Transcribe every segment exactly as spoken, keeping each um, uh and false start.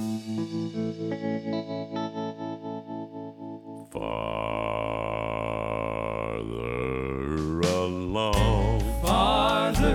Farther along, farther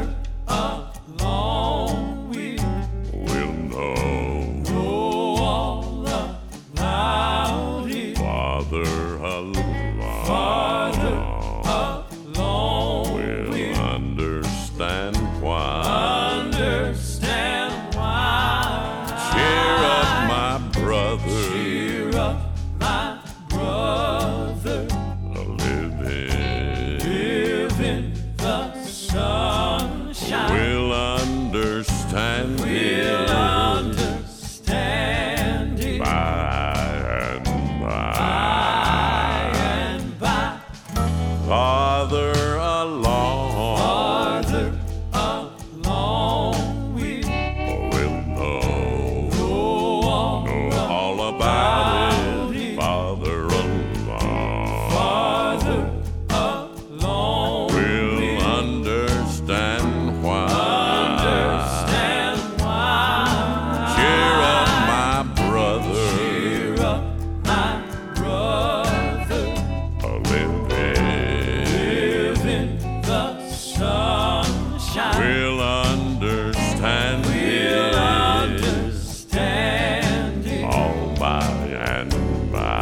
along, we we'll know. know all about it. Farther along, Farther along, we'll we'll understand why. understand why. Cheer up, my brother. Cheer up, my brother. Living, Live in the sunshine. we'll understand We'll it understand it by and by. by and by. Farther along, Farther along, we we'll know, know all know all about it. it. Farther along, Farther along, we'll understand why. understand why. Cheer up, my brother. Cheer up, my brother. Living, Live in the sunshine. we'll understand We'll it understand it all by and by.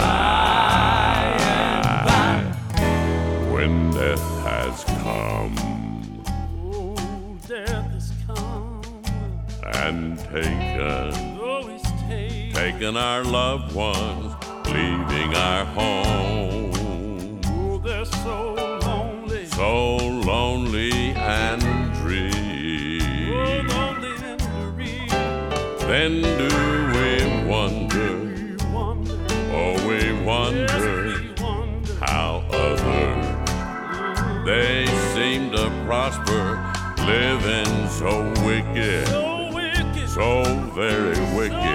When death has come Oh, death has come. and taken, Oh, he's taken. taken our loved ones, leaving our home. Oh, they're so lonely. So lonely and Oh, dreary. lonely and dreary. Then do we wonder, We wonder. oh we Yes, wonder we wonder. how others, they seem to prosper, living so wicked, So wicked. so very wicked.